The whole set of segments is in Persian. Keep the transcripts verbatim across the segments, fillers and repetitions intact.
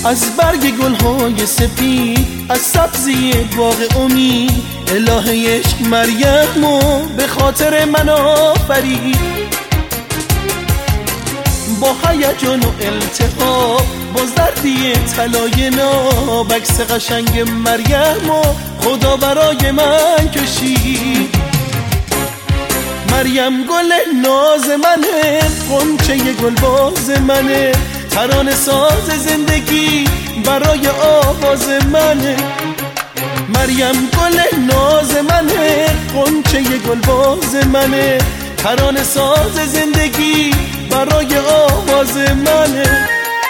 از برگ گلهای سپید، از سبزی باغ امید، الهه عشق مریمو به خاطر من آفرید. با هیجان و التهاب، با زردی طلای ناب، عکس قشنگ مریمو خدا برای من کشید. مریم گل ناز منه، غنچه گلباز منه، ترانه ساز زندگی برای آواز منه. مریم گل ناز منه، غنچه گلباز منه، ترانه ساز زندگی برای آواز منه.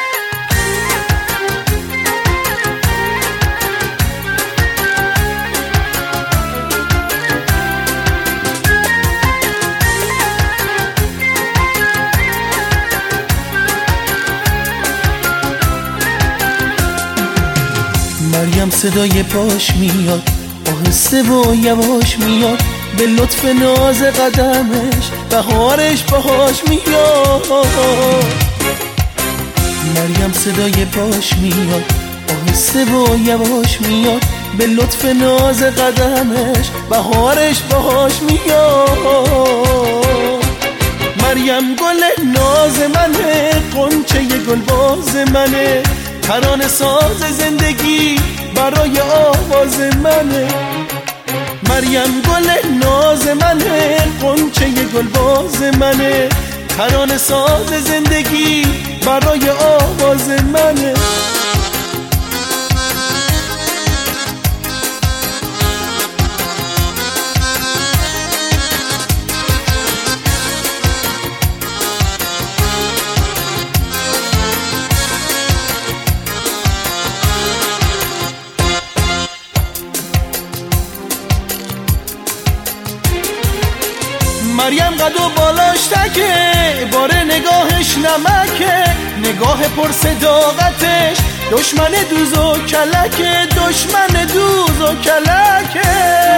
مریم صدای پاش میاد، آهسته و یواش میاد، به لطف ناز قدمش بهارش باهاش میاد. مریم صدای پاش میاد، آهسته و یواش میاد، به لطف ناز قدمش بهارش باهاش میاد. مریم گل ناز منه، غنچه گلباز منه، ترانه ساز زندگی برای آواز منه. مریم گل ناز منه، غنچه گلباز منه، ترانه ساز زندگی برای آواز منه. مریم قد و بالاش تکه، باره نگاهش نمکه، نگاه پر صداقتش دشمن دوز و کلکه، دشمن دوز و کلکه.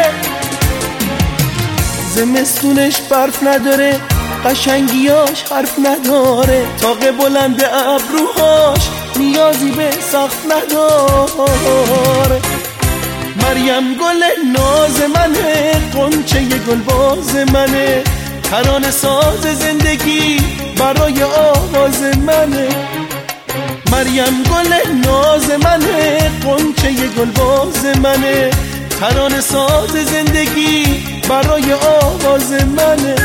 زمستونش برف نداره، قشنگیاش حرف نداره، تاق بلند ابروهاش نیازی به سقف نداره. مریم گل ناز منه، غنچه گلباز منه، ترانه ساز زندگی برای آواز منه. مریم گل ناز منه، غنچه گلباز منه، ترانه ساز زندگی برای آواز منه.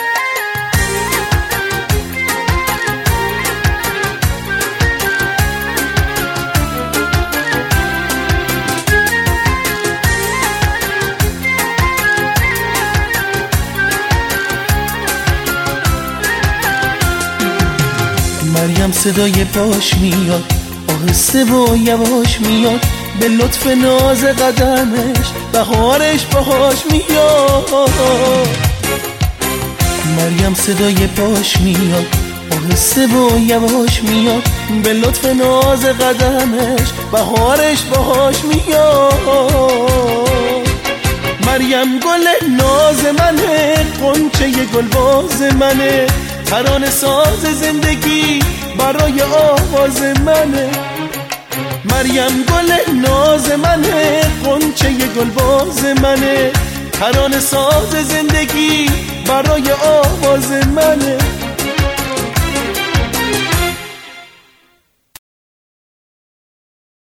مریم صدای پاش میاد، آهسته و یواش میاد، به لطف ناز قدمش بهارش باهاش میاد. مریم صدای پاش میاد، آهسته و یواش میاد، به لطف ناز قدمش بهارش باهاش میاد. مریم گل ناز منه، غنچه گلباز منه، ترانه ساز زندگی برای آواز منه. مریم گل ناز منه، غنچه گلباز منه، ترانه ساز زندگی برای آواز منه.